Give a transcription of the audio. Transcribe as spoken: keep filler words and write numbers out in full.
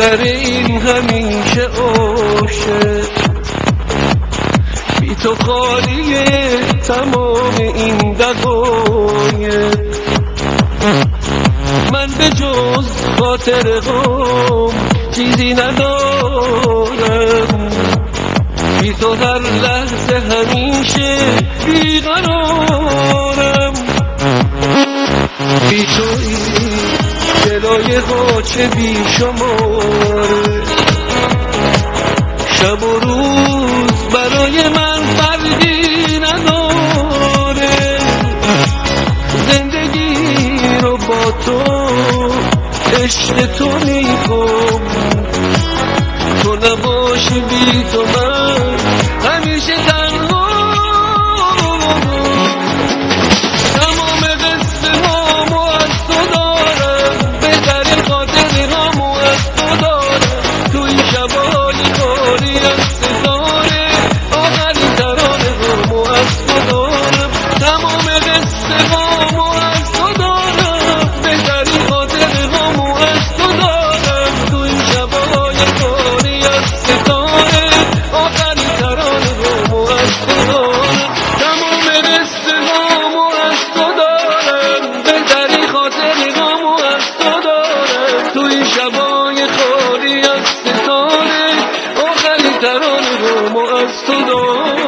بهتر این همیشه عاشق بی تو خالیه تمام این دقایق. من به جز خاطر غم چیزی ندارم، بی تو هر لحظه همیشه بیقرارم. بی تو این دلای غاچه بی شماره، شب و روز برای من فرقی نداره. زندگی رو با تو عشق تو میخوام، تو نباشی بی تو من همیشه تنها. تمام قصه هامو از تو دارم، بهترین خاطره هامو از تو دارم. تو این شبای خالی از ستاره، آخرین ترانه هامو از تو دارم. تمام قصه هامو از تو دارم، بهترین خاطره هامو از تو دارم. تو این شبای خالی از ستاره، آخرین ترانه هامو از تو دارم. تمام قصه هامو از تو دارم، بهترین خاطره هامو از تو دارم. تو این شبای خالی از ستاره، آخرین ترانه هامو از تو دارم.